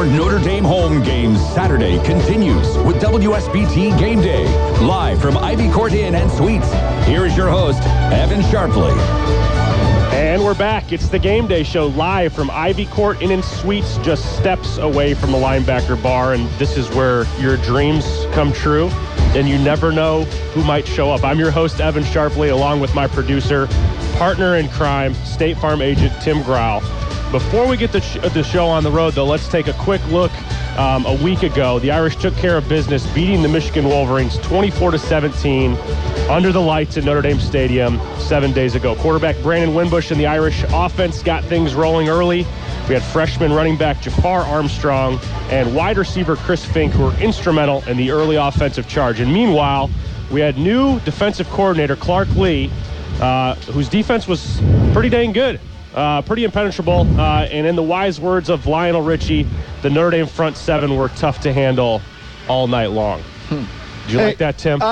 Your Notre Dame home game Saturday continues with WSBT Game Day, live from Ivy Court Inn and Suites. Here is your host, Evan Sharpley. And we're back. It's the Game Day show live from Ivy Court Inn and Suites, just steps away from the Linebacker Bar. And this is where your dreams come true, and you never know who might show up. I'm your host, Evan Sharpley, along with my producer, partner in crime, State Farm agent Tim Grau. Before we get the show on the road, though, let's take a quick look. A week ago, the Irish took care of business, beating the Michigan Wolverines 24-17 under the lights at Notre Dame Stadium 7 days ago. Quarterback Brandon Winbush and the Irish offense got things rolling early. We had freshman running back Jafar Armstrong and wide receiver Chris Fink, who were instrumental in the early offensive charge. And meanwhile, we had new defensive coordinator Clark Lee, whose defense was pretty dang good. Pretty impenetrable, and in the wise words of Lionel Richie, the Notre Dame front seven were tough to handle all night long. Did you like that, Tim?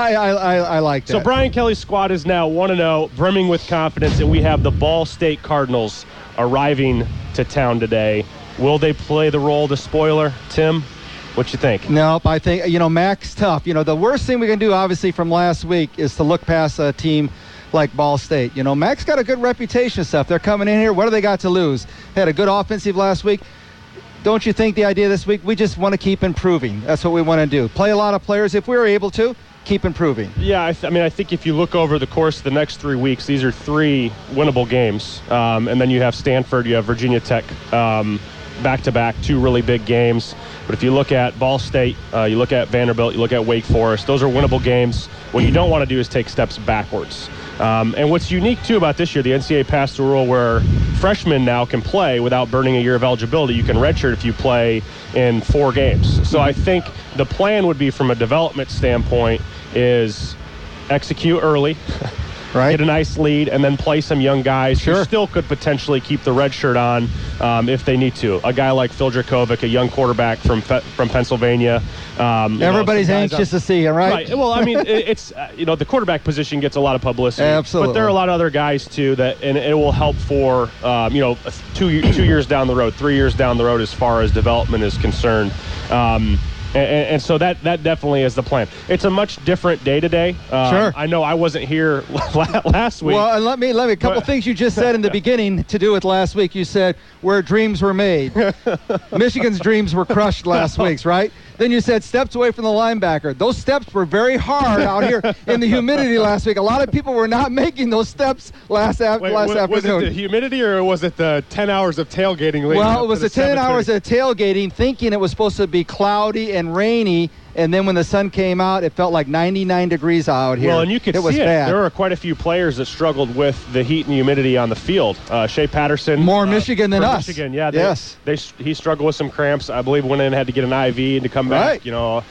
I like that. So Brian Kelly's squad is now 1-0, brimming with confidence, and we have the Ball State Cardinals arriving to town today. Will they play the role of the spoiler, Tim? What you think? Nope, I think, Mac's tough. The worst thing we can do, obviously, from last week is to look past a team like Ball State. Mac's got a good reputation and stuff. They're coming in here. What do they got to lose? They had a good offensive last week. Don't you think the idea this week, we just want to keep improving. That's what we want to do. Play a lot of players if we were able to. Keep improving. Yeah, I think if you look over the course of the next 3 weeks, these are 3 winnable games. And then you have Stanford, you have Virginia Tech, back-to-back, 2 really big games. But if you look at Ball State, you look at Vanderbilt, you look at Wake Forest, those are winnable games. What you don't want to do is take steps backwards. And what's unique, too, about this year, the NCAA passed a rule where freshmen now can play without burning a year of eligibility. You can redshirt if you play in 4 games. So I think the plan would be, from a development standpoint, is execute early, right? Get a nice lead, and then play some young guys who still could potentially keep the red shirt on if they need to. A guy like Phil Dracovic, a young quarterback from Pennsylvania. Everybody's anxious to see him, right? Well, it's the quarterback position gets a lot of publicity. Absolutely. But there are a lot of other guys too and it will help for 2 years down the road, 3 years down the road as far as development is concerned. And so that definitely is the plan. It's a much different day-to-day. Sure. I know I wasn't here last week. Well, and let me a couple things you just said in the beginning to do with last week. You said where dreams were made. Michigan's dreams were crushed last week's, right? Then you said steps away from the linebacker. Those steps were very hard out here in the humidity last week. A lot of people were not making those steps last afternoon. Was it the humidity or was it the 10 hours of tailgating? Well, it was the 10 hours of tailgating, thinking it was supposed to be cloudy and rainy. And then when the sun came out, it felt like 99 degrees out here. Well, and you could see it. Bad. There were quite a few players that struggled with the heat and humidity on the field. Shea Patterson. More Michigan than us. Michigan, yeah. Yes. He struggled with some cramps. I believe went in and had to get an IV to come back,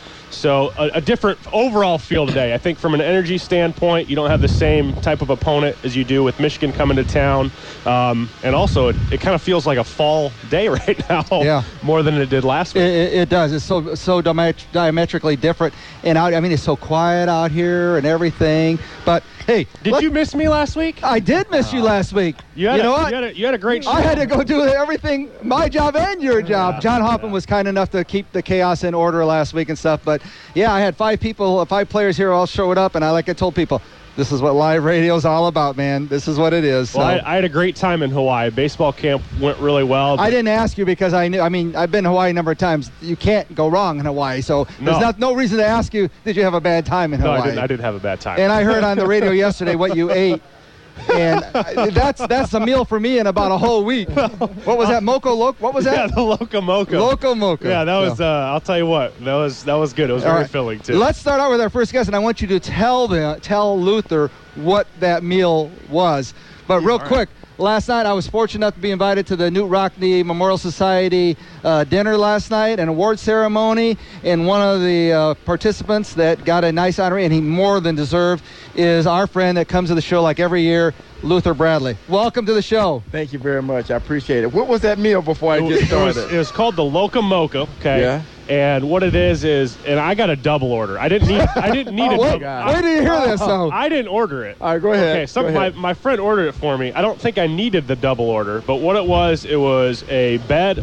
So a different overall feel today. I think from an energy standpoint, you don't have the same type of opponent as you do with Michigan coming to town. And also, it kind of feels like a fall day right now more than it did last week. It does. It's so diametrically different. And it's so quiet out here and everything. But, hey. Did you miss me last week? I did miss you last week. You had a great show. I had to go do everything, my job and your job. John Hoffman was kind enough to keep the chaos in order last week and stuff. But, yeah, I had 5 players here all showed up. And I told people, this is what live radio is all about, man. This is what it is. Well, I had a great time in Hawaii. Baseball camp went really well. I didn't ask you because I knew. I've been to Hawaii a number of times. You can't go wrong in Hawaii. So there's no reason to ask you, did you have a bad time in Hawaii? No, I didn't have a bad time. And I heard on the radio yesterday what you ate. And that's a meal for me in about a whole week. What was that? What was that? Yeah, the Loco Moco. Loco Moco. Yeah, that was. I'll tell you what. That was good. It was very filling too. Let's start out with our first guest, and I want you to tell Luther what that meal was. But real quick. Last night, I was fortunate enough to be invited to the Newt Rockne Memorial Society dinner last night, an award ceremony, and one of the participants that got a nice honor, and he more than deserved, is our friend that comes to the show like every year, Luther Bradley. Welcome to the show. Thank you very much. I appreciate it. What was that meal before I get started? It was called the Loco Moco, okay? Yeah. And what it is, and I got a double order. I didn't need a double. Wait till you hear this, though. I didn't order it. All right, go ahead. Okay, my friend ordered it for me. I don't think I needed the double order, but what it was a bed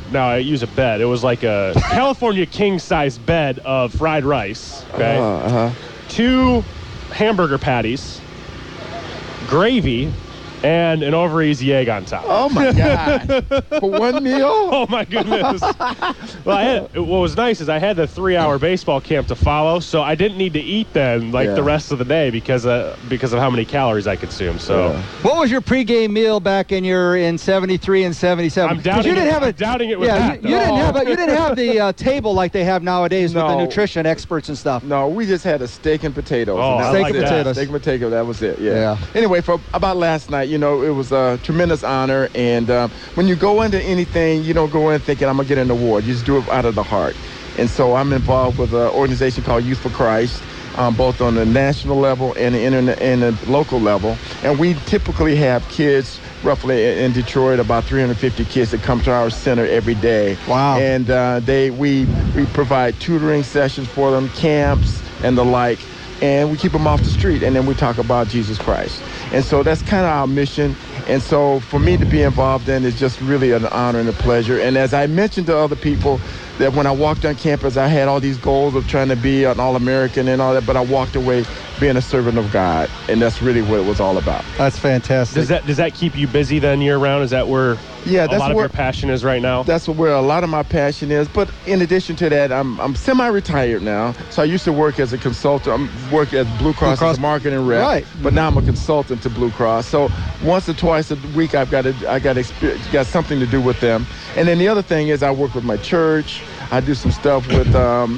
I use a bed. It was like a California king-size bed of fried rice. Okay. 2 hamburger patties, gravy, and an over-easy egg on top. Oh, my God. For one meal? Oh, my goodness. Well, what was nice is I had the 3-hour baseball camp to follow, so I didn't need to eat then the rest of the day because of how many calories I consumed. So, what was your pregame meal back in 73 and 77? I'm doubting it with that. You didn't have the table like they have nowadays with the nutrition experts and stuff. No, we just had a steak and potatoes. Oh, and steak and potatoes. Steak and potato, that was it. Yeah. Anyway, for about last night, it was a tremendous honor. And when you go into anything, you don't go in thinking, I'm going to get an award. You just do it out of the heart. And so I'm involved with an organization called Youth for Christ, both on the national level and the local level. And we typically have kids roughly in Detroit, about 350 kids that come to our center every day. Wow. And we provide tutoring sessions for them, camps, and the like. And we keep them off the street, and then we talk about Jesus Christ. And so that's kind of our mission. And so for me to be involved in is just really an honor and a pleasure. And as I mentioned to other people, that when I walked on campus, I had all these goals of trying to be an All-American and all that, but I walked away being a servant of God, and that's really what it was all about. That's fantastic. Does that keep you busy then year-round? Is that where a lot of your passion is right now? That's where a lot of my passion is. But in addition to that, I'm semi-retired now. So I used to work as a consultant. I work at Blue Cross as a marketing rep. Right. But now I'm a consultant to Blue Cross. So once or twice a week, I got something to do with them. And then the other thing is I work with my church. I do some stuff with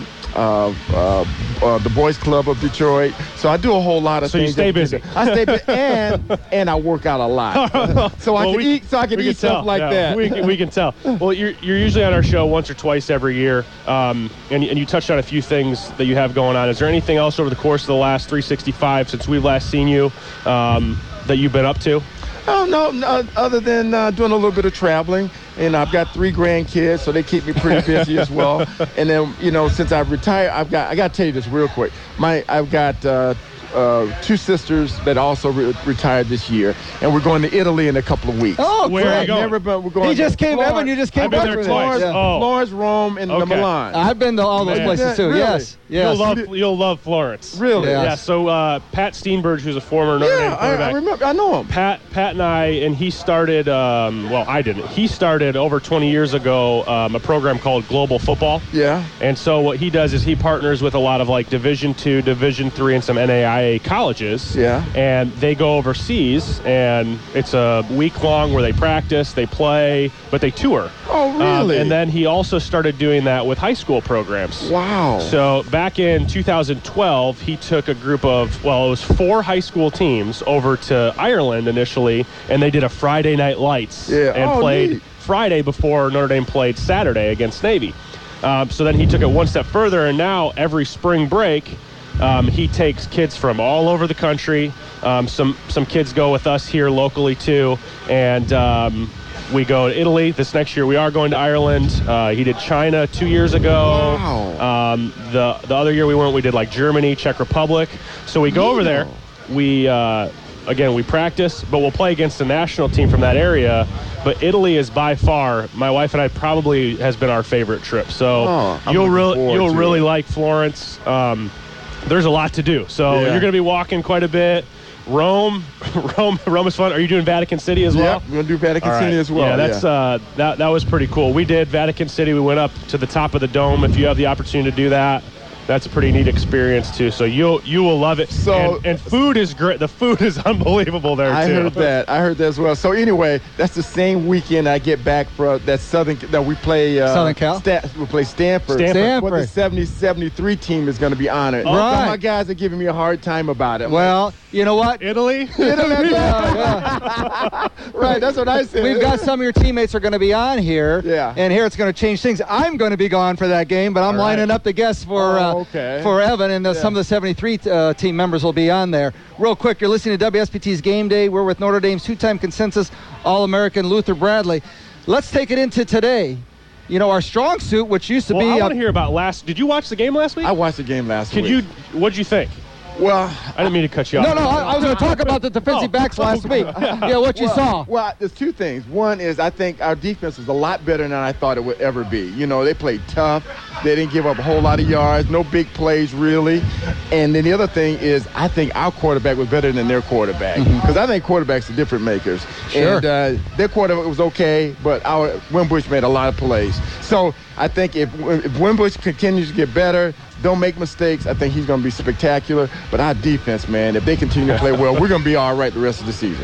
the Boys Club of Detroit. So I do a whole lot of things. So you stay busy. I stay busy, and I work out a lot. So I can eat stuff like that. We can tell. Well, you're usually on our show once or twice every year, and you touched on a few things that you have going on. Is there anything else over the course of the last 365 since we've last seen you that you've been up to? Oh, no, other than doing a little bit of traveling. And I've got 3 grandkids, so they keep me pretty busy as well. And then, since I've retired, I got to tell you this real quick. I've got 2 sisters that also retired this year, and we're going to Italy in a couple of weeks. Oh, where are you going? We're going. He just came, Florence. Evan, you just came I've been back there from twice. there. Oh. Florence, Rome, and Milan. I've been to all those places too. Really? Yes. You'll love Florence. Really? Yeah. Yeah. So Pat Steenberg, who's a former Notre Dame quarterback. I remember. I know him. Pat and I, and he started. I didn't. He started over 20 years ago a program called Global Football. Yeah. And so what he does is he partners with a lot of like Division II, Division III, and some NAIA colleges. Yeah. And they go overseas, and it's a week long where they practice, they play, but they tour. Oh, really? And then he also started doing that with high school programs. Wow. So back in 2012, he took a group of, it was 4 high school teams over to Ireland initially, and they did a Friday Night Lights and played neat. Friday before Notre Dame played Saturday against Navy. So then he took it one step further, and now every spring break, he takes kids from all over the country. Some kids go with us here locally too, and we go to Italy. This next year we are going to Ireland. He did China 2 years ago. Wow. The other year we did like Germany, Czech Republic. So we go over there. We practice, but we'll play against the national team from that area. But Italy is by far, my wife and I, probably has been our favorite trip. So you'll really like Florence. There's a lot to do. So you're going to be walking quite a bit. Rome is fun. Are you doing Vatican City as well? Yeah, we're going to do Vatican City as well. Yeah, that's that was pretty cool. We did Vatican City. We went up to the top of the dome. If you have the opportunity to do that, that's a pretty neat experience too. So you will love it. So and food is great. The food is unbelievable there too. I heard that as well. So anyway, that's the same weekend I get back from that we play Southern Cal. We play Stanford. Stanford. What the 73 team is going to be honored. Right. Some of my guys are giving me a hard time about it. Well, you know what? Italy. Right, that's what I said. We've got some of your teammates are going to be on here. Yeah. And here it's going to change things. I'm going to be gone for that game, but I'm lining up the guests for Evan, and some of the 73 team members will be on there. Real quick, you're listening to WSBT's Game Day. We're with Notre Dame's 2-time consensus All-American Luther Bradley. Let's take it into today. Our strong suit, which used to be... I want to hear about did you watch the game last week? I watched the game last week. What'd you think? Well, I didn't mean to cut you off. No, I was going to talk about the defensive backs last week. Yeah, what you saw. Well, there's two things. One is I think our defense was a lot better than I thought it would ever be. You know, they played tough. They didn't give up a whole lot of yards, no big plays really. And then the other thing is I think our quarterback was better than their quarterback. Because I think quarterbacks are different makers. Sure. And their quarterback was okay, but our Wimbush made a lot of plays. So I think if Wimbush continues to get better, don't make mistakes, I think he's going to be spectacular. But our defense, man, if they continue to play well, we're going to be all right the rest of the season.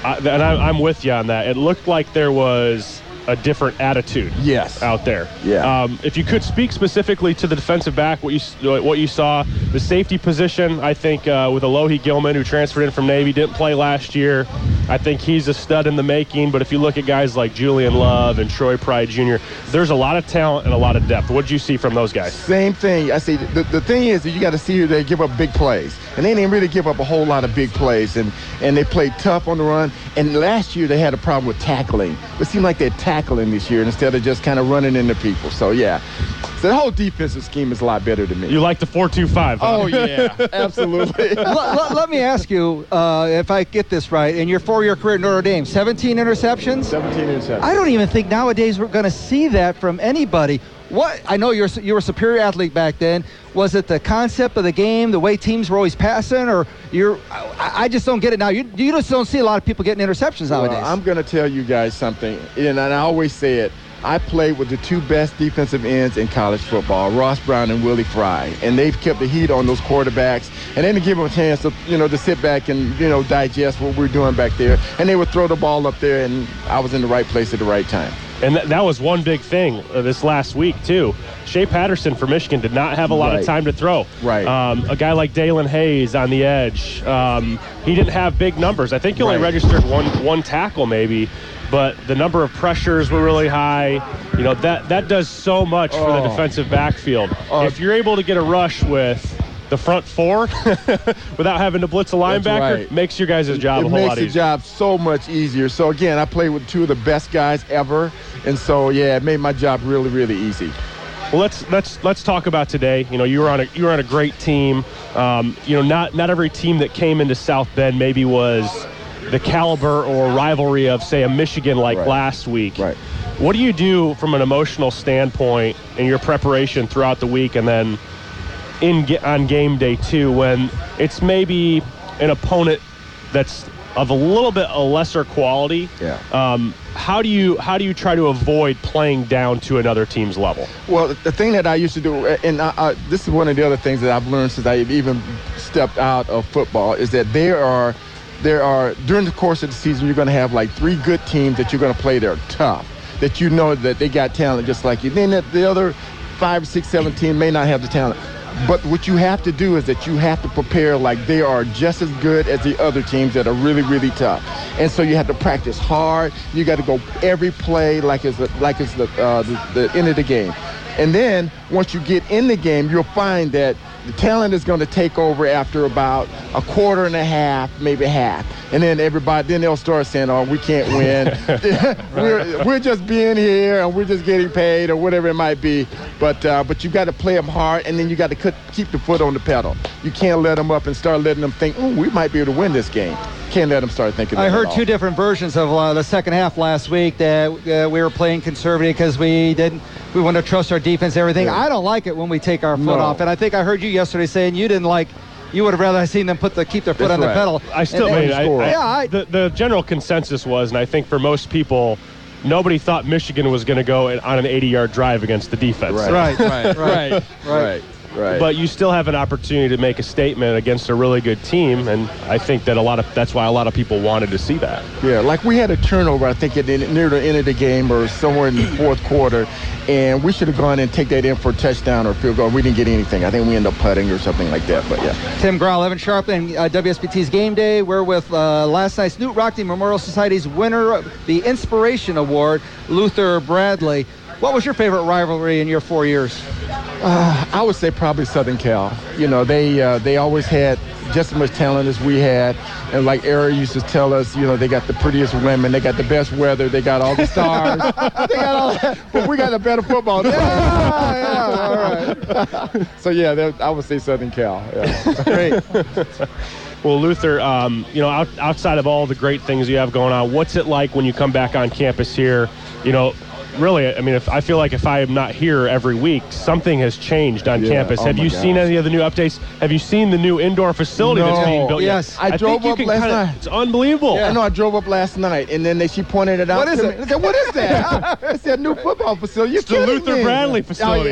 I'm with you on that. It looked like there was a different attitude out there. Yeah. If you could speak specifically to the defensive back, what you saw, the safety position, I think with Alohi Gilman, who transferred in from Navy, didn't play last year. I think he's a stud in the making, but if you look at guys like Julian Love and Troy Pride Jr., there's a lot of talent and a lot of depth. What did you see from those guys? Same thing. I see. The thing is that you got to see who they give up big plays. And they didn't really give up a whole lot of big plays. And they played tough on the run. And last year they had a problem with tackling. It seemed like they're tackling this year instead of just kind of running into people. So, yeah. So the whole defensive scheme is a lot better to me. You like the 4-2-5, huh? Oh, yeah. Absolutely. Let me ask you, if I get this right, in your 4-year career at Notre Dame, 17 interceptions? 17 interceptions. I don't even think nowadays we're going to see that from anybody. What I know you were a superior athlete back then. Was it the concept of the game, the way teams were always passing, or I just don't get it now. You just don't see a lot of people getting interceptions nowadays. I'm going to tell you guys something, and I always say it. I played with the two best defensive ends in college football, Ross Brown and Willie Fry, and they've kept the heat on those quarterbacks, and they didn't give them a chance to, to sit back and, digest what we're doing back there, and they would throw the ball up there, and I was in the right place at the right time. And that was one big thing this last week, too. Shea Patterson for Michigan did not have a lot of time to throw. Right. A guy like Dalen Hayes on the edge, he didn't have big numbers. I think he only registered one tackle maybe, but the number of pressures were really high. That does so much for the defensive backfield. If you're able to get a rush with the front four without having to blitz a linebacker, makes your guys' job a whole lot easier. It makes the job so much easier. So, again, I played with two of the best guys ever, and so, yeah, it made my job really, really easy. Well, let's talk about today. You were on a great team. Not every team that came into South Bend maybe was the caliber or rivalry of, say, a Michigan like last week. Right. What do you do from an emotional standpoint in your preparation throughout the week and then on game day too, when it's maybe an opponent that's of a little bit a lesser quality? Yeah. How do you try to avoid playing down to another team's level? Well, the thing that I used to do, and this is one of the other things that I've learned since I even stepped out of football, is that there are during the course of the season you're going to have like 3 good teams that you're going to play that are tough, that that they got talent just like you. Then the other 5, 6, 7 teams may not have the talent. But what you have to do is that you have to prepare like they are just as good as the other teams that are really, really tough. And so you have to practice hard. You got to go every play like it's the end of the game. And then once you get in the game, you'll find that the talent is going to take over after about a quarter and a half, maybe half. And then they'll start saying, oh, we can't win. we're just being here and we're just getting paid or whatever it might be. But you got to play them hard, and then you got to keep the foot on the pedal. You can't let them up and start letting them think, oh, we might be able to win this game. Can't let them start thinking that. I heard 2 different versions of the second half last week, that we were playing conservative because we want to trust our defense and everything. Yeah. I don't like it when we take our foot off. And I think I heard you yesterday saying you would have rather seen them keep their foot on the pedal. I still mean the general consensus was, and I think for most people, nobody thought Michigan was going to go on an 80-yard drive against the defense. Right. Right. But you still have an opportunity to make a statement against a really good team, and I think that that's why a lot of people wanted to see that. Yeah, like we had a turnover, I think, near the end of the game or somewhere in the fourth quarter, and we should have gone and take that in for a touchdown or field goal. We didn't get anything. I think we ended up putting or something like that, but yeah. Tim Grau, Evan Sharpling, WSBT's Game Day. We're with last night's Newt Rockne Memorial Society's winner of the Inspiration Award, Luther Bradley. What was your favorite rivalry in your 4 years? I would say probably Southern Cal. They always had just as much talent as we had. And like Eric used to tell us, they got the prettiest women, they got the best weather, they got all the stars, they got all that, but we got a better football team. All right. So, I would say Southern Cal. Yeah. Great. Well, Luther, outside of all the great things you have going on, what's it like when you come back on campus here? Really, I mean, I feel like if I am not here every week, something has changed on campus. Have you seen any of the new updates? Have you seen the new indoor facility that's being built? Yes. I drove up last night. It's unbelievable. Yeah. I know. I drove up last night, and then she pointed it out. What is it? I said, "What is that?" I said, "New football facility." It's the Luther Bradley facility.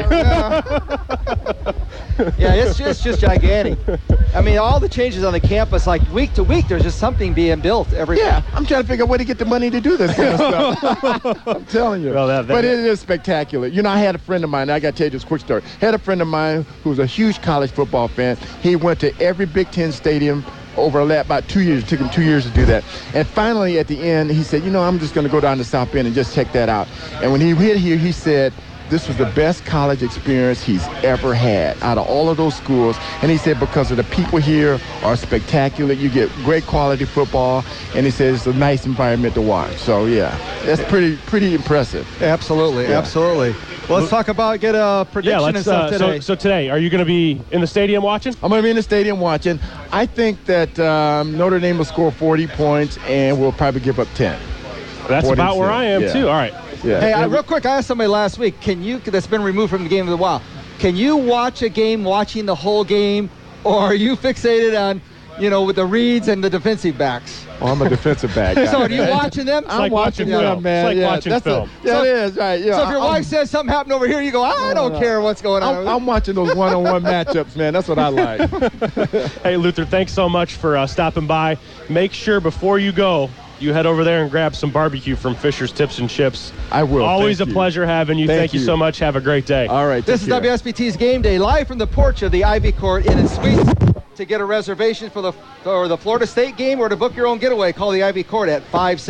Yeah, it's just gigantic. I mean, all the changes on the campus, like week to week, there's just something being built every Yeah, I'm trying to figure out where to get the money to do this kind of stuff. I'm telling you. Well, but it is spectacular. I had a friend of mine, I got to tell you this quick story. Had a friend of mine who was a huge college football fan. He went to every Big Ten stadium over about 2 years. It took him 2 years to do that. And finally, at the end, he said, I'm just going to go down to South Bend and just check that out. And when he hit here, he said, this was the best college experience he's ever had out of all of those schools. And he said because of the people here are spectacular. You get great quality football. And he says it's a nice environment to watch. So, yeah, that's pretty impressive. Absolutely, absolutely. Well, let's talk about get a prediction and stuff today. So today, are you going to be in the stadium watching? I'm going to be in the stadium watching. I think that Notre Dame will score 40 points and we'll probably give up 10. That's about where I am, too. All right. Yeah. Hey, real quick, I asked somebody last week, that's been removed from the game of the while, can you watch a game watching the whole game, or are you fixated on, with the reads and the defensive backs? Oh, I'm a defensive back. So are you watching them? I'm watching them, man. It's like watching film. So, it is, right. Yeah. So if your wife says something happened over here, you go, I don't care what's going on. I'm watching those one-on-one matchups, man. That's what I like. Hey, Luther, thanks so much for stopping by. Make sure before you go, you head over there and grab some barbecue from Fisher's Tips and Chips. I will. Always a pleasure having you. Thank you so much. Have a great day. All right. This is WSBT's Game Day, live from the porch of the Ivy Court Inn and Suites. To get a reservation for the Florida State game or to book your own getaway, call the Ivy Court at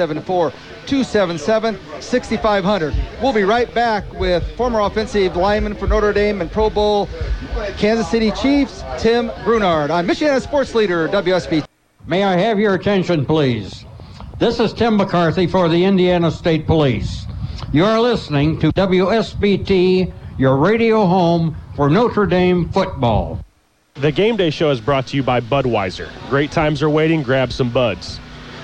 574-277-6500. We'll be right back with former offensive lineman for Notre Dame and Pro Bowl Kansas City Chiefs, Tim Brunard, on Michiana Sports Leader, WSBT. May I have your attention, please? This is Tim McCarthy for the Indiana State Police. You're listening to WSBT, your radio home for Notre Dame football. The Game Day Show is brought to you by Budweiser. Great times are waiting. Grab some buds.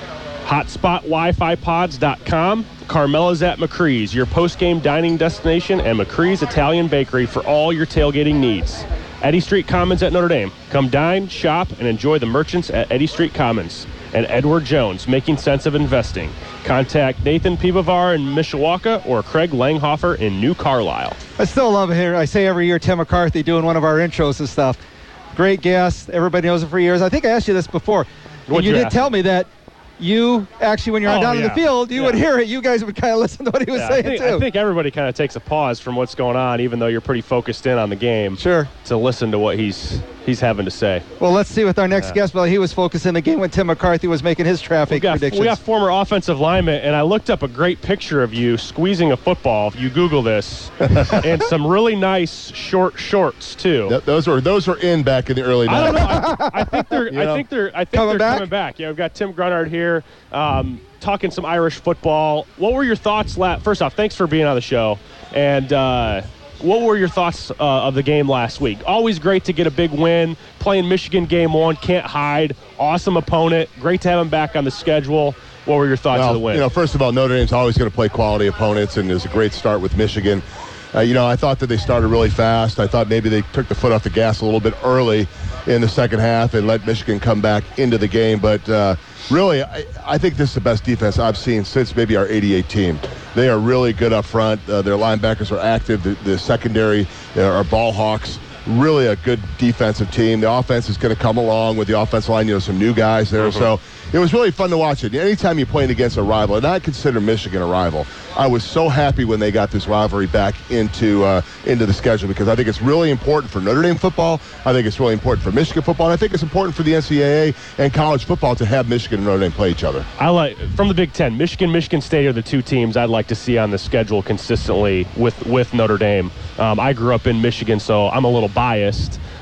HotspotWiFiPods.com. Carmela's at McCree's, your post-game dining destination, and McCree's Italian Bakery for all your tailgating needs. Eddy Street Commons at Notre Dame. Come dine, shop, and enjoy the merchants at Eddy Street Commons. And Edward Jones, making sense of investing. Contact Nathan Pivovar in Mishawaka or Craig Langhofer in New Carlisle. I still love it here. I say every year, Tim McCarthy doing one of our intros and stuff. Great guest. Everybody knows him for years. I think I asked you this before. And you did tell me that you actually, when you're down in the field, you would hear it. You guys would kind of listen to what he was saying, too. I think everybody kind of takes a pause from what's going on, even though you're pretty focused in on the game. Sure. To listen to what he's having to say. Well, let's see with our next guest. Well, he was focused in the game when Tim McCarthy was making his traffic predictions. We got former offensive lineman, and I looked up a great picture of you squeezing a football. If you Google this, and some really nice short shorts too. Those were in back in the early 90s. I don't know. I think they're coming back. Yeah, we've got Tim Brunard here, talking some Irish football. What were your thoughts? First off, thanks for being on the show, and. What were your thoughts of the game last week? Always great to get a big win. Playing Michigan game one, can't hide. Awesome opponent. Great to have him back on the schedule. What were your thoughts of the win? First of all, Notre Dame's always going to play quality opponents, and it was a great start with Michigan. I thought that they started really fast. I thought maybe they took the foot off the gas a little bit early in the second half and let Michigan come back into the game. But really, I think this is the best defense I've seen since maybe our 88 team. They are really good up front. Their linebackers are active. The secondary are ball hawks. Really a good defensive team. The offense is going to come along with the offensive line. Some new guys there. Mm-hmm. So it was really fun to watch it. Anytime you're playing against a rival, and I consider Michigan a rival, I was so happy when they got this rivalry back into the schedule, because I think it's really important for Notre Dame football. I think it's really important for Michigan football. And I think it's important for the NCAA and college football to have Michigan and Notre Dame play each other. I like, from the Big Ten, Michigan State are the two teams I'd like to see on the schedule consistently with Notre Dame. I grew up in Michigan, so I'm a little biased.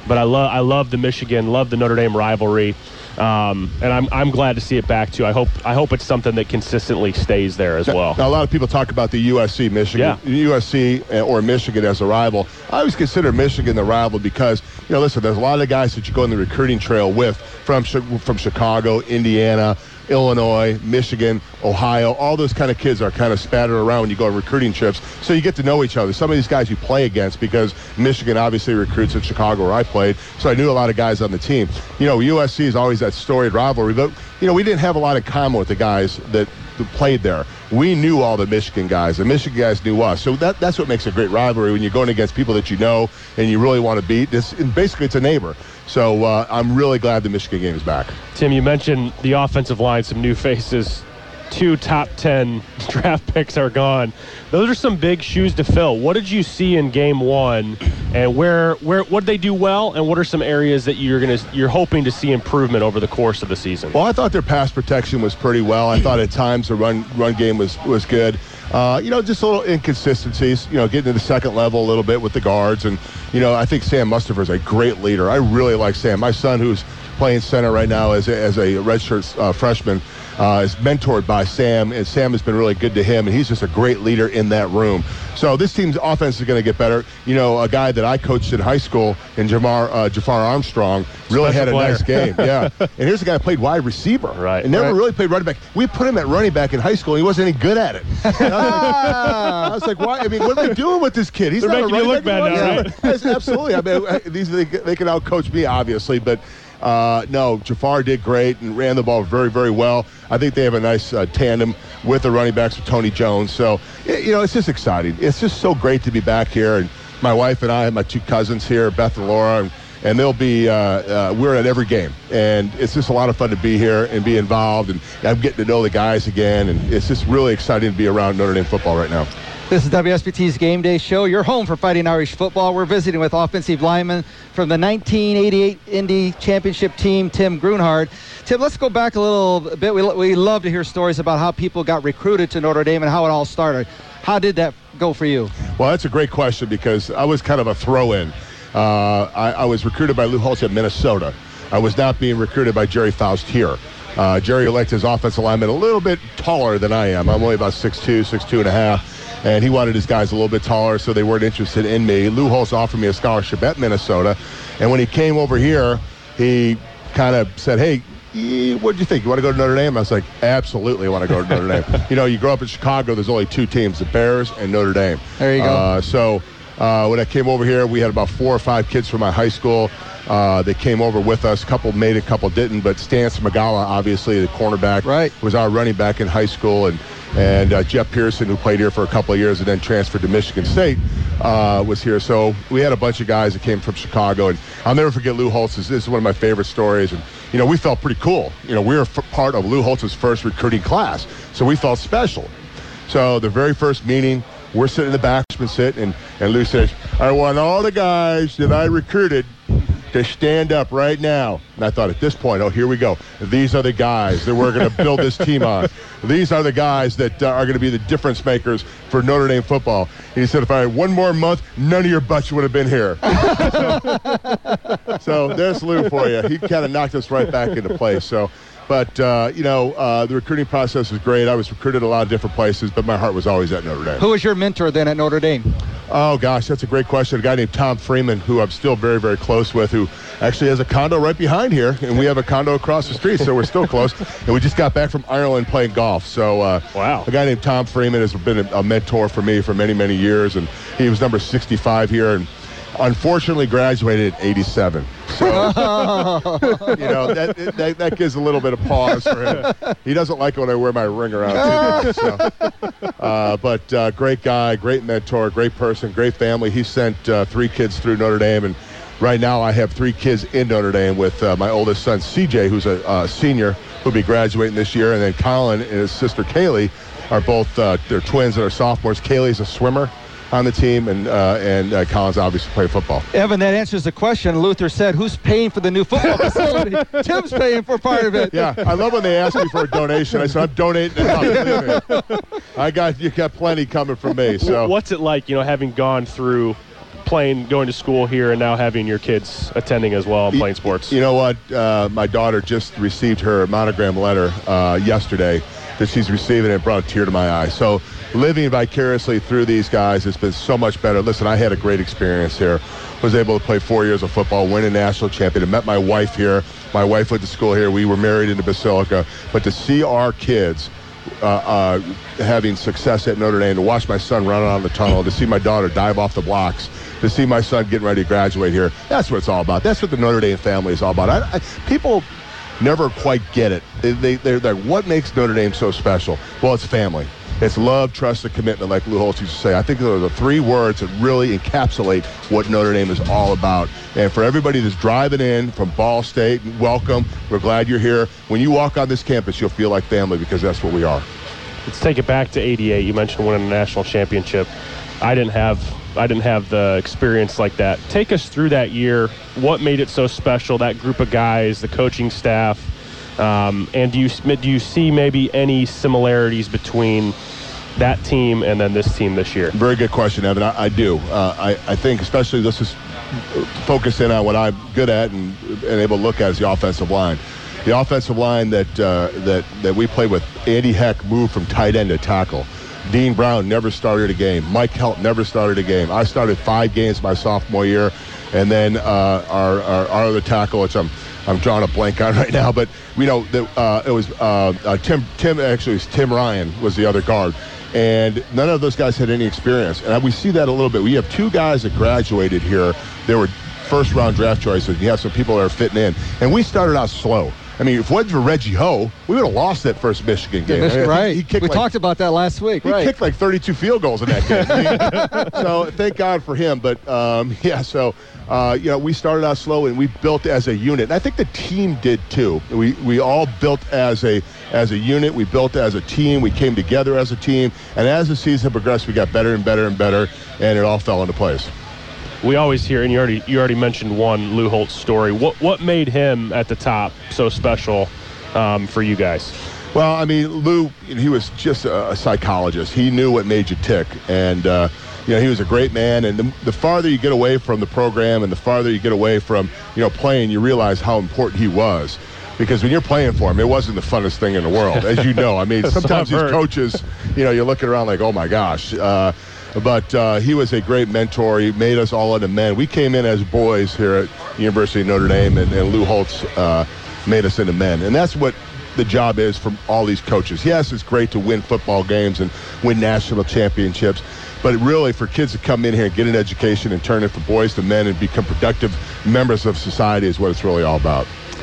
But I love the Michigan, love the Notre Dame rivalry. And I'm glad to see it back too. I hope it's something that consistently stays there as well. Now, a lot of people talk about the USC Michigan, USC or Michigan as a rival. I always consider Michigan the rival because, listen, there's a lot of guys that you go on the recruiting trail with from Chicago, Indiana, Illinois, Michigan, Ohio. All those kind of kids are kind of spattered around when you go on recruiting trips. So you get to know each other. Some of these guys you play against because Michigan obviously recruits in Chicago where I played. So I knew a lot of guys on the team. USC is always that storied rivalry. But, we didn't have a lot in common with the guys that played there. We knew all the Michigan guys. The Michigan guys knew us. So that's what makes a great rivalry when you're going against people that you know and you really want to beat. Basically, it's a neighbor. So I'm really glad the Michigan game is back. Tim, you mentioned the offensive line, some new faces. 2 top 10 draft picks are gone. Those are some big shoes to fill. What did you see in game 1, and what did they do well, and what are some areas that you're hoping to see improvement over the course of the season? Well, I thought their pass protection was pretty well. I thought at times the run game was good. Just a little inconsistencies, getting to the second level a little bit with the guards. And, I think Sam Mustipher is a great leader. I really like Sam. My son, who's playing center right now as a redshirt freshman, is mentored by Sam, and Sam has been really good to him, and he's just a great leader in that room. So this team's offense is going to get better. A guy that I coached in high school, in Jafar Armstrong, really had a nice game. Yeah. And here's a guy who played wide receiver. Right. And never really played running back. We put him at running back in high school, and he wasn't any good at it. I was like, why? I mean, what are they doing with this kid? He's They're not a making you running look bad now, right? Yes, absolutely. I mean, they can outcoach me, obviously, but no, Jafar did great and ran the ball very, very well. I think they have a nice tandem with the running backs with Tony Jones. So, it's just exciting. It's just so great to be back here. And my wife and I have my 2 cousins here, Beth and Laura, and they'll be, we're at every game. And it's just a lot of fun to be here and be involved. And I'm getting to know the guys again. And it's just really exciting to be around Notre Dame football right now. This is WSBT's Game Day Show, your home for Fighting Irish football. We're visiting with offensive lineman from the 1988 Indy Championship team, Tim Grunhard. Tim, let's go back a little bit. We love to hear stories about how people got recruited to Notre Dame and how it all started. How did that go for you? Well, that's a great question because I was kind of a throw-in. I was recruited by Lou Holtz at Minnesota. I was not being recruited by Jerry Faust here. Jerry liked his offensive lineman a little bit taller than I am. I'm only about 6'2", and a half. And he wanted his guys a little bit taller, so they weren't interested in me. Lou Holtz offered me a scholarship at Minnesota. And when he came over here, he kind of said, hey, what do you think? You want to go to Notre Dame? I was like, absolutely I want to go to Notre Dame. You grow up in Chicago, there's only 2 teams, the Bears and Notre Dame. There you go. When I came over here, we had about 4 or 5 kids from my high school. They came over with us. A couple made it, a couple didn't. But Stance Magala, obviously, the cornerback, was our running back in high school. And Jeff Pearson, who played here for a couple of years and then transferred to Michigan State, was here. So we had a bunch of guys that came from Chicago. And I'll never forget Lou Holtz. This is one of my favorite stories. And, we felt pretty cool. We were part of Lou Holtz's first recruiting class. So we felt special. So the very first meeting, we're sitting in the back, and Lou says, I want all the guys that I recruited to stand up right now. And I thought at this point, here we go. These are the guys that we're going to build this team on. These are the guys that are going to be the difference makers for Notre Dame football. And he said, if I had 1 more month, none of your butts would have been here. So there's Lou for you. He kind of knocked us right back into place. But, the recruiting process was great. I was recruited a lot of different places, but my heart was always at Notre Dame. Who was your mentor then at Notre Dame? Oh, gosh, that's a great question. A guy named Tom Freeman, who I'm still very, very close with, who actually has a condo right behind here, and we have a condo across the street, so we're still close. And we just got back from Ireland playing golf. So wow. A guy named Tom Freeman has been a mentor for me for many, many years, and he was number 65 here, and unfortunately graduated at 87. So, that gives a little bit of pause for him. He doesn't like it when I wear my ring around too much. But great guy, great mentor, great person, great family. He sent 3 kids through Notre Dame, and right now I have 3 kids in Notre Dame with my oldest son, CJ, who's a senior, who'll be graduating this year, and then Colin and his sister Kaylee are both, they're twins that are sophomores. Kaylee's a swimmer on the team, and Colin's obviously playing football. Evan, that answers the question. Luther said, who's paying for the new football facility? Tim's paying for part of it. Yeah, I love when they ask me for a donation. I said, I'm donating it up. You got plenty coming from me. So what's it like, having gone through going to school here and now having your kids attending as well and playing sports? You know what? My daughter just received her monogram letter yesterday that she's receiving. It brought a tear to my eye. So living vicariously through these guys has been so much better. Listen, I had a great experience here. Was able to play 4 years of football, win a national champion. I met my wife here. My wife went to school here. We were married in the Basilica. But to see our kids having success at Notre Dame, to watch my son run on the tunnel, to see my daughter dive off the blocks, to see my son getting ready to graduate here, that's what it's all about. That's what the Notre Dame family is all about. People never quite get it. They're like, what makes Notre Dame so special? Well, it's family. It's love, trust, and commitment, like Lou Holtz used to say. I think those are the three words that really encapsulate what Notre Dame is all about. And for everybody that's driving in from Ball State, welcome. We're glad you're here. When you walk on this campus, you'll feel like family, because that's what we are. Let's take it back to '88. You mentioned winning a national championship. I didn't have the experience like that. Take us through that year. What made it so special? That group of guys, the coaching staff, and do you see maybe any similarities between that team and then this team this year? Very good question, Evan. I do. I think especially this is focus in on what I'm good at and able to look at is the offensive line. The offensive line that we played with. Andy Heck moved from tight end to tackle. Dean Brown never started a game. Mike Helt never started a game. I started 5 games my sophomore year, and then our other tackle, which I'm drawing a blank on right now, but we know that it was Tim Ryan was the other guard, and none of those guys had any experience. And we see that a little bit. We have 2 guys that graduated here. They were first-round draft choices. You have some people that are fitting in, and we started out slow. I mean, if it wasn't for Reggie Ho, we would have lost that first Michigan game. Right. We talked about that last week. He kicked like 32 field goals in that game. So thank God for him. But, we started out slow, and we built as a unit. And I think the team did, too. We all built as a unit. We built as a team. We came together as a team. And as the season progressed, we got better and better and better, and it all fell into place. We always hear, and you already mentioned one Lou Holtz story. What made him at the top so special for you guys? Well, I mean, Lou, he was just a psychologist. He knew what made you tick, and he was a great man. And the farther you get away from the program, and the farther you get away from playing, you realize how important he was. Because when you're playing for him, it wasn't the funnest thing in the world, as you know. I mean, sometimes these coaches, you're looking around like, oh my gosh. But he was a great mentor. He made us all into men. We came in as boys here at the University of Notre Dame, and Lou Holtz made us into men. And that's what the job is from all these coaches. Yes, it's great to win football games and win national championships, but really for kids to come in here and get an education and turn it from boys to men and become productive members of society is what it's really all about.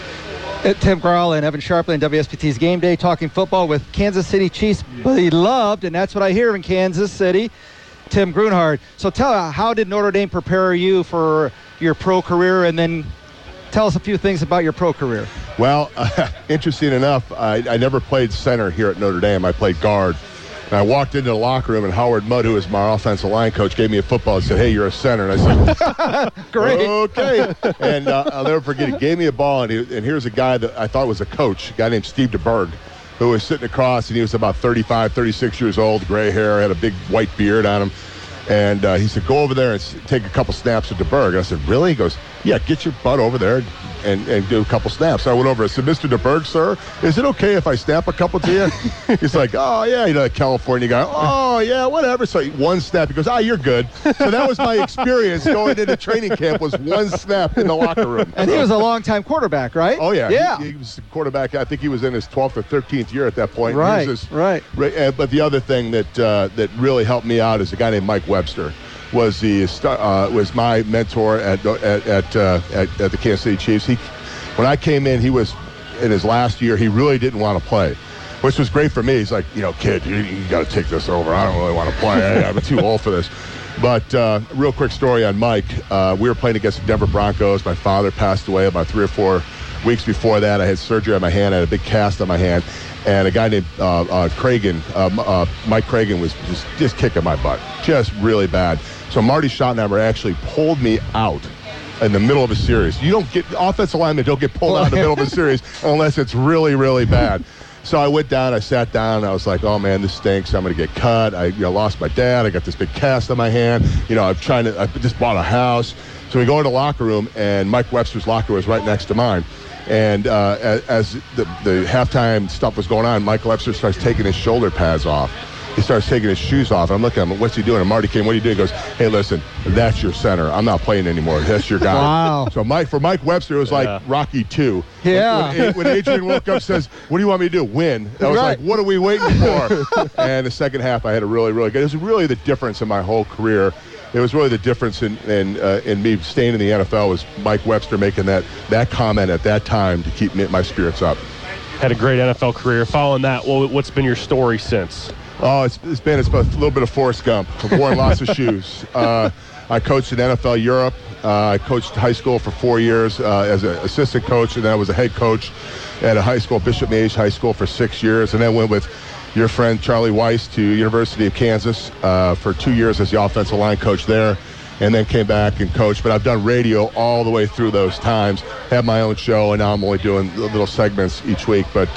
Tim Grahl and Evan Sharpley and WSBT's Game Day, talking football with Kansas City Chiefs beloved, and that's what I hear in Kansas City, Tim Grunhard. So how did Notre Dame prepare you for your pro career, and then tell us a few things about your pro career. Well, interesting enough, I never played center here at Notre Dame. I played guard. And I walked into the locker room, and Howard Mudd, who was my offensive line coach, gave me a football and said, "Hey, you're a center." And I said, "Great, okay." And I'll never forget. He gave me a ball, and here's a guy that I thought was a coach, a guy named Steve DeBerg, who was sitting across, and he was about 35, 36 years old, gray hair, had a big white beard on him. And he said, "Go over there and take a couple snaps of DeBerg." And I said, "Really?" He goes, "Yeah, get your butt over there and do a couple snaps." So I went over and said, "Mr. DeBerg, sir, is it okay if I snap a couple to you?" He's like, "Oh, yeah," that California guy. "Oh, yeah, whatever." So one snap. He goes, "You're good." So that was my experience going into training camp, was one snap in the locker room. And he was a long-time quarterback, right? Oh, yeah. Yeah. He was a quarterback. I think he was in his 12th or 13th year at that point. Right, right. But the other thing that really helped me out is a guy named Mike Webster. Was my mentor at the Kansas City Chiefs. When I came in, he was in his last year. He really didn't want to play, which was great for me. He's like, "Kid, you got to take this over. I don't really want to play. I'm too old for this." But real quick story on Mike. We were playing against the Denver Broncos. My father passed away about 3 or 4 weeks before that. I had surgery on my hand. I had a big cast on my hand. And a guy named Cragen, Mike Cragen, was just kicking my butt, just really bad. So Marty Schottenheimer actually pulled me out in the middle of a series. Offensive linemen don't get pulled out in the middle of a series unless it's really, really bad. So I went down, I sat down, and I was like, oh, man, this stinks. I'm going to get cut. I lost my dad. I got this big cast on my hand. I just bought a house. So we go into the locker room, and Mike Webster's locker was right next to mine. And as the halftime stuff was going on, Mike Webster starts taking his shoulder pads off. He starts taking his shoes off. I'm looking at him, what's he doing? And Marty came, what do you do? He goes, hey, listen, that's your center. I'm not playing anymore. That's your guy. Wow. So for Mike Webster, it was like Rocky 2. Yeah. When Adrian Wilcox says, what do you want me to do? Win. I was like, what are we waiting for? And the second half, I had a really, really good. It was really the difference in my whole career. It was really the difference in me staying in the NFL was Mike Webster making that comment at that time to keep my spirits up. Had a great NFL career. Following that, what's been your story since? Oh, it's a little bit of Forrest Gump. I've worn lots of shoes. I coached in NFL Europe. I coached high school for 4 years as an assistant coach, and then I was a head coach at a high school, Bishop Mage High School, for 6 years, and then went with your friend Charlie Weiss to University of Kansas for 2 years as the offensive line coach there, and then came back and coached. But I've done radio all the way through those times, have my own show, and now I'm only doing little segments each week. But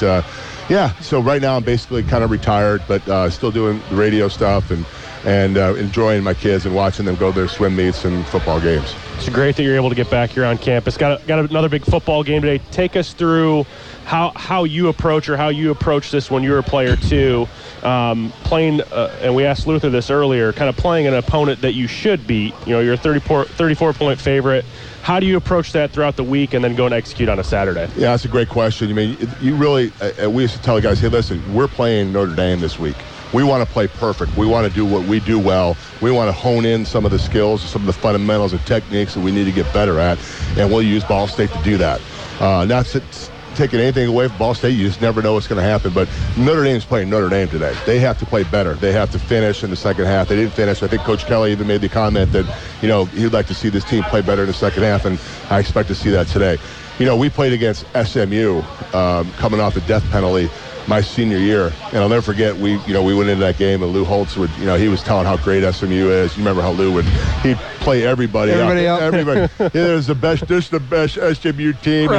so right now I'm basically kind of retired, but still doing the radio stuff and enjoying my kids and watching them go to their swim meets and football games. It's great that you're able to get back here on campus. Got another big football game today. Take us through how you approach this when you're a player too. Playing, and we asked Luther this earlier, kind of playing an opponent that you should beat. You're a 34-point favorite. How do you approach that throughout the week and then go and execute on a Saturday? Yeah, that's a great question. I mean, you really, we used to tell the guys, hey, listen, we're playing Notre Dame this week. We want to play perfect. We want to do what we do well. We want to hone in some of the skills, some of the fundamentals and techniques that we need to get better at, and we'll use Ball State to do that. Not taking anything away from Ball State, you just never know what's going to happen. But Notre Dame's playing Notre Dame today. They have to play better. They have to finish in the second half. They didn't finish. I think Coach Kelly even made the comment that, he'd like to see this team play better in the second half, and I expect to see that today. We played against SMU coming off the death penalty my senior year, and I'll never forget, we went into that game, and Lou Holtz would, he was telling how great SMU is. You remember how Lou he'd play everybody up. This is the best SMU team.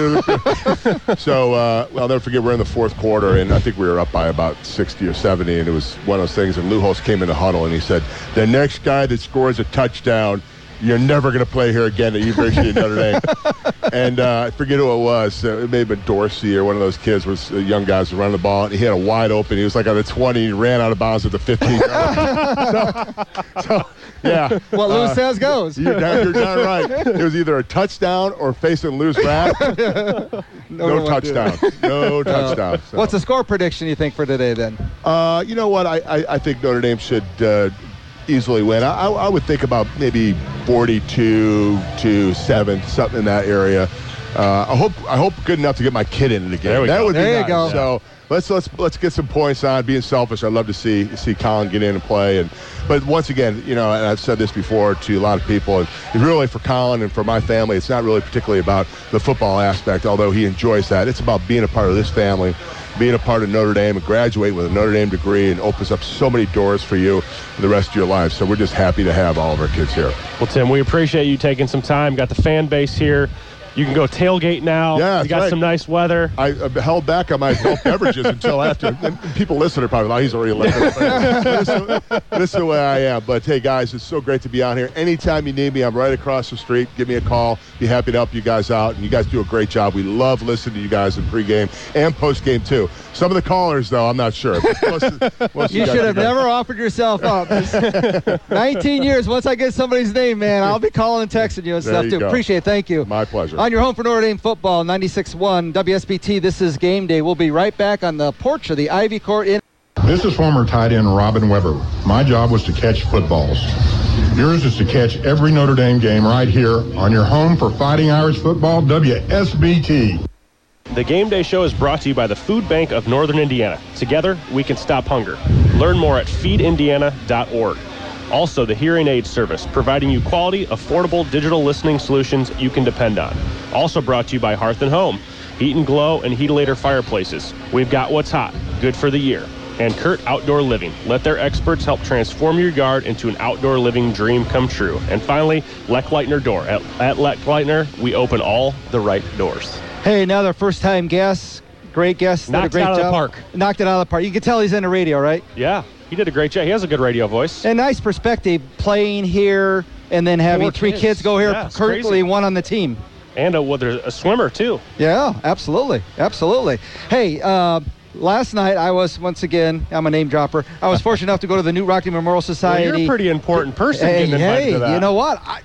Right. So I'll never forget, we're in the fourth quarter, and I think we were up by about 60 or 70, and it was one of those things, and Lou Holtz came in the huddle, and he said, the next guy that scores a touchdown, you're never going to play here again at University of Notre Dame. And I forget who it was. It may have been Dorsey or one of those kids, young guys, was running the ball. And he had a wide open. He was like on the 20. He ran out of bounds at the 15. so, yeah. What Lou says goes. You're darn right. It was either a touchdown or facing Lou's wrath. No touchdown. No touchdown. So. What's the score prediction you think for today then? You know what? I think Notre Dame should easily win. I would think about maybe 42-7, something in that area. I hope good enough to get my kid into the game. That would be nice. Go. So let's get some points on. Being selfish, I'd love to see Colin get in and play. But once again, and I've said this before to a lot of people, and really for Colin and for my family, it's not really particularly about the football aspect, although he enjoys that. It's about being a part of this family, being a part of Notre Dame, and graduating with a Notre Dame degree, and opens up so many doors for you for the rest of your life. So we're just happy to have all of our kids here. Well, Tim, we appreciate you taking some time. Got the fan base here. You can go tailgate now. Yeah, you got some nice weather. I held back on my adult beverages until after. And people listening are probably like, he's already left. This is the way I am. But, hey, guys, it's so great to be out here. Anytime you need me, I'm right across the street. Give me a call. Be happy to help you guys out. And you guys do a great job. We love listening to you guys in pregame and postgame, too. Some of the callers, though, I'm not sure. Most you should have never offered yourself up. 19 years. Once I get somebody's name, man, I'll be calling and texting you and stuff, too. Appreciate it. Thank you. My pleasure. On your home for Notre Dame football, 96.1 WSBT. This is Game Day. We'll be right back on the porch of the Ivy Court in. This is former tight end Robin Weber. My job was to catch footballs. Yours is to catch every Notre Dame game right here on your home for Fighting Irish football, WSBT. The Game Day Show is brought to you by the Food Bank of Northern Indiana. Together, we can stop hunger. Learn more at feedindiana.org. Also, the Hearing Aid Service, providing you quality, affordable digital listening solutions you can depend on. Also brought to you by Hearth & Home, Heat and Glow and Heatilator fireplaces. We've got what's hot, good for the year. And Kurt Outdoor Living. Let their experts help transform your yard into an outdoor living dream come true. And finally, Leckleitner Door. At Leckleitner, we open all the right doors. Hey, now their first-time guest Great guest. Knocked did a great it out of job. the park. Knocked it out of the park. You can tell he's in the radio, right? Yeah, he did a great job. He has a good radio voice. And nice perspective, playing here and then having 4 three kids go here, Yeah, it's currently crazy. one on the team. And there's a swimmer, too. Yeah, absolutely. Absolutely. Hey, last night I was, once again, I'm a name dropper. I was fortunate enough to go to the Newt Rockne Memorial Society. Well, you're a pretty important person getting invited to that. You know what? I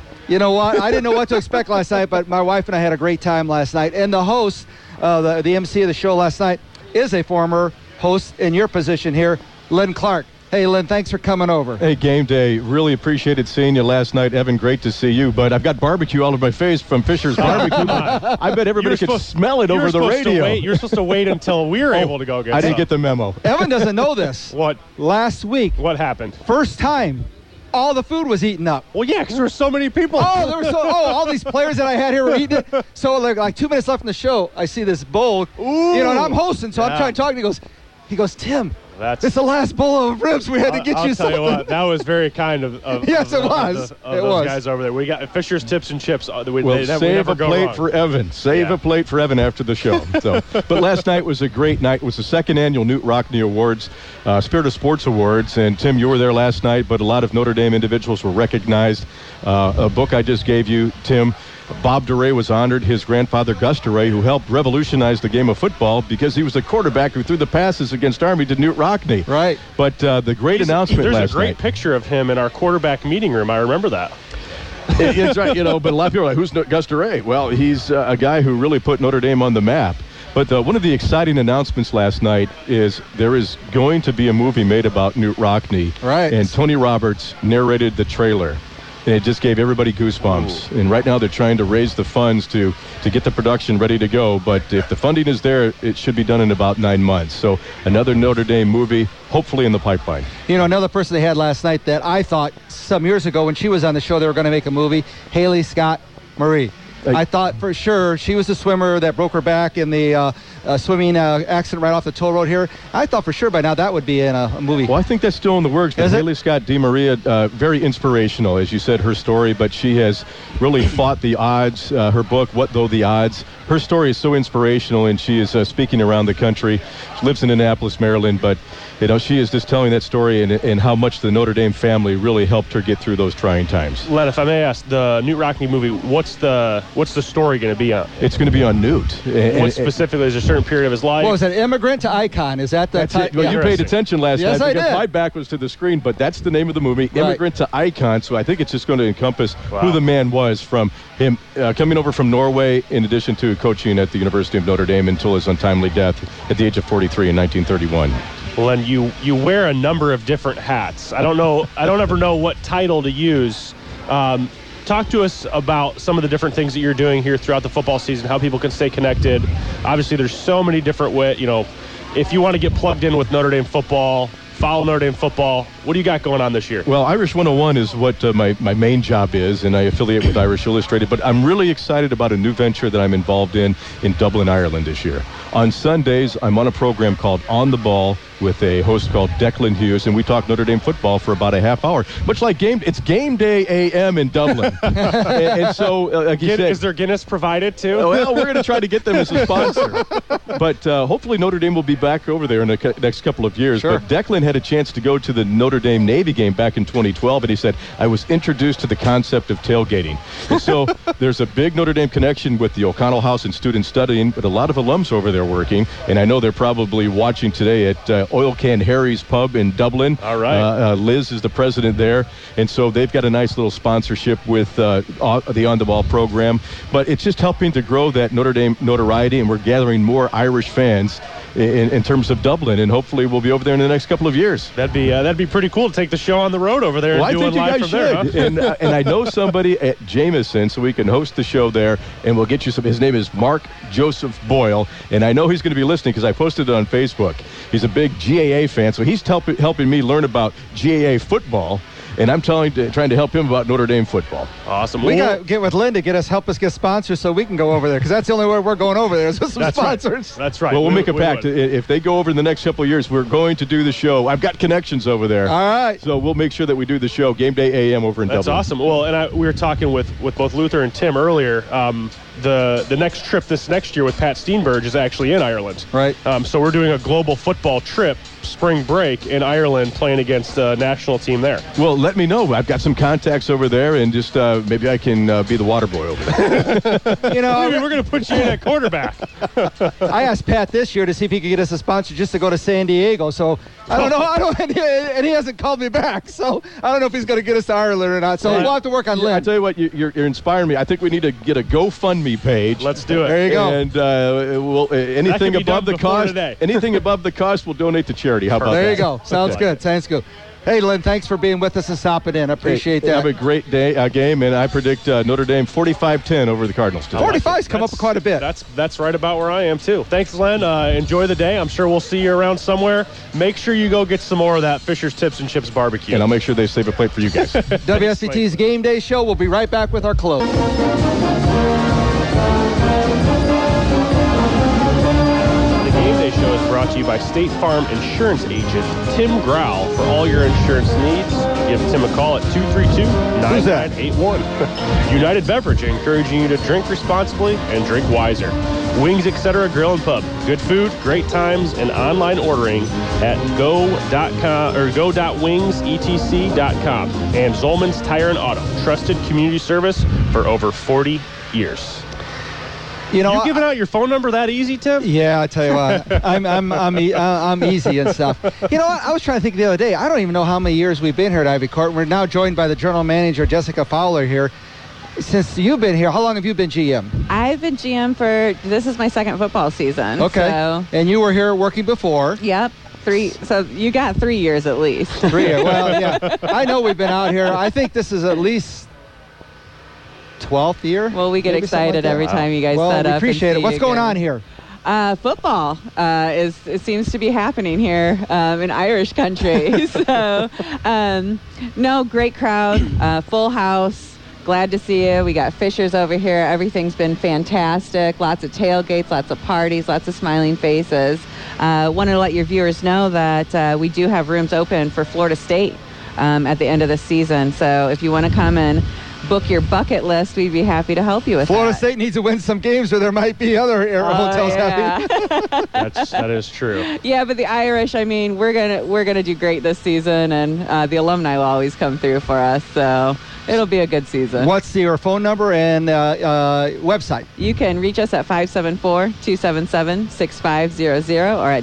didn't know what to expect last night, but my wife and I had a great time last night. And the host, the MC of the show last night, is a former host in your position here, Len Clark. Hey, Len, thanks for coming over. Hey, Game Day. Really appreciated seeing you last night. Evan, great to see you. But I've got barbecue all over my face from Fisher's Barbecue. I bet everybody could smell it over the radio. You're supposed to wait until we were able to go get I some. didn't get the memo. Evan doesn't know this. What? Last week, What happened? first time, all the food was eaten up. Well, yeah, because there were so many people. All these players that I had here were eating it. So like 2 minutes left in the show, I see this bowl, and I'm hosting, so I'm Yeah. trying to talk, and he goes, Tim, That's- it's the last bowl of ribs. We had to get I'll you tell something. you what, that was very kind of Yes, it of was. Of It those was. guys over there. We got Fisher's Tips and Chips. We Well, save never a go plate wrong. for Evan. Save Yeah. a plate for Evan after the show. So, but last night was a great night. It was the second annual Newt Rockne Awards, Spirit of Sports Awards. And Tim, you were there last night, but a lot of Notre Dame individuals were recognized. A book I just gave you, Tim. Bob DeRay was honored. His grandfather, Gus DeRay, who helped revolutionize the game of football because he was the quarterback who threw the passes against Army to Newt Rockne. Right. But the great announcement There's last a great night. picture of him in our quarterback meeting room. I remember that. It's right, but a lot of people are like, who's Gus DeRay? Well, he's a guy who really put Notre Dame on the map. But one of the exciting announcements last night is there is going to be a movie made about Newt Rockne. Right. And Tony Roberts narrated the trailer. And it just gave everybody goosebumps. And right now they're trying to raise the funds to get the production ready to go. But if the funding is there, it should be done in about 9 months. So another Notre Dame movie, hopefully in the pipeline. Another person they had last night that I thought some years ago when she was on the show they were going to make a movie, Haley Scott Marie. I thought for sure she was the swimmer that broke her back in the swimming accident right off the toll road here. I thought for sure by now that would be in a movie. Well, I think that's still in the works. But Is it? Haley Scott DeMaria, very inspirational, as you said, her story. But she has really fought the odds. Her book, What Though the Odds? Her story is so inspirational, and she is speaking around the country. She lives in Annapolis, Maryland, but she is just telling that story and how much the Notre Dame family really helped her get through those trying times. Len, if I may ask, the Newt Rockne movie, what's the story going to be on? It's going to be on Newt. What specifically is a certain period of his life? What was it, immigrant to icon? Is that the That's it. Well, you paid attention last Yes, night I because did. my back was to the screen, but that's the name of the movie, Right. Immigrant to Icon. So I think it's just going to encompass Wow. who the man was, from him coming over from Norway, in addition to coaching at the University of Notre Dame until his untimely death at the age of 43 in 1931. Len, you wear a number of different hats. I don't ever know what title to use. Talk to us about some of the different things that you're doing here throughout the football season, how people can stay connected. Obviously, there's so many different ways. If you want to get plugged in with Notre Dame football, follow Notre Dame football. What do you got going on this year? Well, Irish 101 is what my main job is, and I affiliate with Irish Illustrated. But I'm really excited about a new venture that I'm involved in Dublin, Ireland this year. On Sundays, I'm on a program called On the Ball with a host called Declan Hughes, and we talk Notre Dame football for about a half hour. Much like it's Game Day AM in Dublin. and so, like you said, Is there Guinness provided too? well, we're going to try to get them as a sponsor. But hopefully Notre Dame will be back over there in the next couple of years. Sure. But Declan had a chance to go to the Notre Dame Navy game back in 2012, and he said, I was introduced to the concept of tailgating. And so there's a big Notre Dame connection with the O'Connell House and student studying, but a lot of alums over there working. And I know they're probably watching today at Oil Can Harry's Pub in Dublin. All right. Liz is the president there. And so they've got a nice little sponsorship with the On the Ball program. But it's just helping to grow that Notre Dame notoriety, and we're gathering more Irish fans in terms of Dublin, and hopefully we'll be over there in the next couple of years. That'd be pretty cool to take the show on the road over there. Well, and I do think it you live guys from should. there, huh? And I know somebody at Jameson, so we can host the show there, and we'll get you some. His name is Mark Joseph Boyle, and I know he's going to be listening because I posted it on Facebook. He's a big GAA fan, so he's helping me learn about GAA football. And I'm trying to help him about Notre Dame football. Awesome. We Well, got to get with Lynn to help us get sponsors so we can go over there, because that's the only way we're going over there is with some That's right. sponsors. That's right. Well, we'll make a We pact. would. If they go over in the next couple of years, we're going to do the show. I've got connections over there. All right. So we'll make sure that we do the show, Game Day AM over in That's Dublin. awesome. Well, and we were talking with both Luther and Tim earlier. the next trip this next year with Pat Steenberg is actually in Ireland. Right. So we're doing a global football trip, spring break in Ireland, playing against a national team there. Well, let me know. I've got some contacts over there, and just maybe I can be the water boy over there. You know, We're going to put you in at quarterback. I asked Pat this year to see if he could get us a sponsor just to go to San Diego. So I don't know. And he hasn't called me back. So I don't know if he's going to get us to Ireland or not. So we'll have to work on I Lynn. tell you what, you're inspiring me. I think we need to get a GoFundMe page. Let's do it. There you go. And we'll anything be above done the before cost, today. anything above the cost, we'll donate to charity. How about that? There you go. Sounds good. Sounds good. Hey, Lynn, thanks for being with us and stopping in. I appreciate that. Have a great day game, and I predict Notre Dame 45-10 over the Cardinals today. 45's come up quite a bit. That's right about where I am, too. Thanks, Len. Enjoy the day. I'm sure we'll see you around somewhere. Make sure you go get some more of that Fisher's Tips and Chips barbecue. And I'll make sure they save a plate for you guys. WSBT's Game Day Show. We'll be right back with our close. Game Day Show is brought to you by State Farm Insurance Agent Tim Grau. For all your insurance needs, give Tim a call at 232-9981. United Beverage, encouraging you to drink responsibly and drink wiser. Wings, etc. Grill and Pub. Good food, great times, and online ordering at go.com or go.wingsetc.com. And Zolman's Tire and Auto, trusted community service for over 40 years. You know, you giving out your phone number that easy, Tim? Yeah, I tell you what, I'm easy and stuff. You know what? I was trying to think the other day. I don't even know how many years we've been here at Ivy Court. We're now joined by the general manager, Jessica Fowler, here. Since you've been here, how long have you been GM? I've been GM this is my second football season. Okay. So. And you were here working before. Yep. 3. So you got 3 years at least. 3 years. Well, yeah. I know we've been out here. I think this is at least 12th year. Well, we get excited every time you guys set up. Well, we appreciate it. What's going on here? Football it seems to be happening here in Irish country. So, no, great crowd, full house. Glad to see you. We got Fishers over here. Everything's been fantastic. Lots of tailgates, lots of parties, lots of smiling faces. Wanted to let your viewers know that we do have rooms open for Florida State at the end of the season. So if you want to come and book your bucket list, we'd be happy to help you with Florida that. State needs to win some games, or there might be other hotels happy. That is true. Yeah, but the Irish, I mean, we're gonna do great this season, and the alumni will always come through for us. So it'll be a good season. What's your phone number and website? You can reach us at 574-277-6500 or at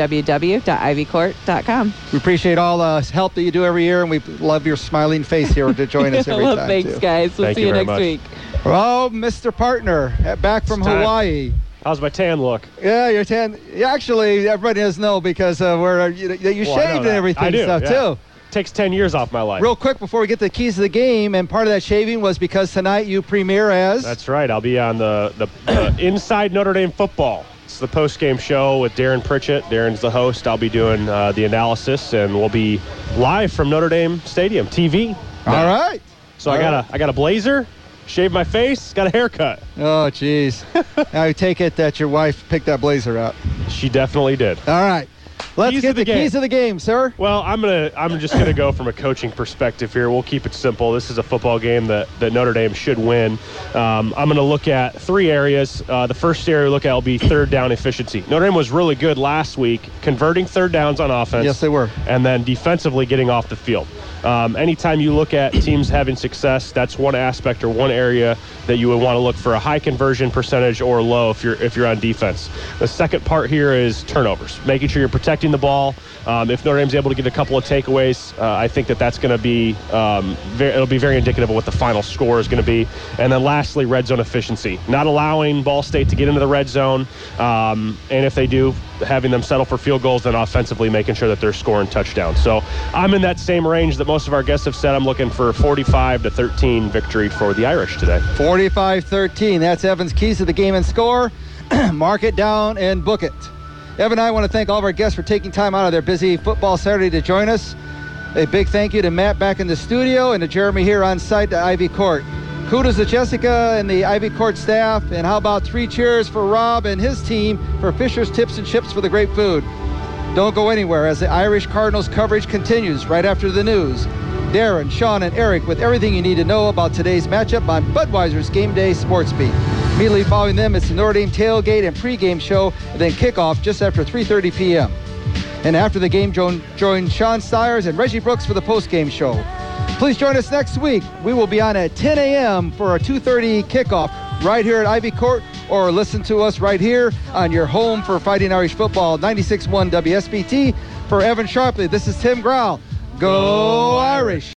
www.ivycourt.com. We appreciate all the help that you do every year, and we love your smiling face here to join us every well, time. Thanks, too. guys. We'll Thank see you you very next much. week. Oh, Mr. Partner, back from It's time. Hawaii. How's my tan look? Yeah, your tan. Yeah, actually, everybody doesn't know because you Well, I shaved know and that. everything I do, stuff yeah. too. Takes 10 years off my life. Real quick before we get to the keys of the game, and part of that shaving was because tonight you premiere as. That's right. I'll be on the Inside Notre Dame Football. It's the post-game show with Darren Pritchett. Darren's the host. I'll be doing the analysis, and we'll be live from Notre Dame Stadium TV. All right. So I got a blazer, shaved my face, got a haircut. Oh, jeez. I take it that your wife picked that blazer out. She definitely did. All right. Let's Keys get of the the keys of the game, sir. Well, I'm just gonna go from a coaching perspective here. We'll keep it simple. This is a football game that Notre Dame should win. I'm gonna look at 3 areas. The first area we look at will be third down efficiency. Notre Dame was really good last week, converting third downs on offense. Yes, they were. And then defensively getting off the field. Anytime you look at teams having success, that's one aspect or one area that you would want to look for a high conversion percentage or low if you're on defense. The second part here is turnovers, making sure you're protecting the ball. If Notre Dame's able to get a couple of takeaways, I think that's going to be it'll be very indicative of what the final score is going to be. And then lastly, red zone efficiency, not allowing Ball State to get into the red zone, and if they do, having them settle for field goals, then offensively making sure that they're scoring touchdowns. So I'm in that same range that most of our guests have said. I'm looking for a 45-13 victory for the Irish today. 45-13. That's Evan's keys to the game and score. Mark it down and book it. Evan and I want to thank all of our guests for taking time out of their busy football Saturday to join us. A big thank you to Matt back in the studio and to Jeremy here on site at Ivy Court. Kudos to Jessica and the Ivy Court staff. And how about 3 cheers for Rob and his team for Fisher's Tips and Chips for the great food. Don't go anywhere as the Irish Cardinals coverage continues right after the news. Darren, Sean, and Eric with everything you need to know about today's matchup on Budweiser's Game Day Sports Beat. Immediately following them, it's the Notre Dame tailgate and pregame show, and then kickoff just after 3:30 p.m. And after the game, join Sean Stiers and Reggie Brooks for the postgame show. Please join us next week. We will be on at 10 a.m. for a 2:30 kickoff right here at Ivy Court, or listen to us right here on your home for Fighting Irish Football, 96.1 WSBT. For Evan Sharpley, this is Tim Grau. Go Irish!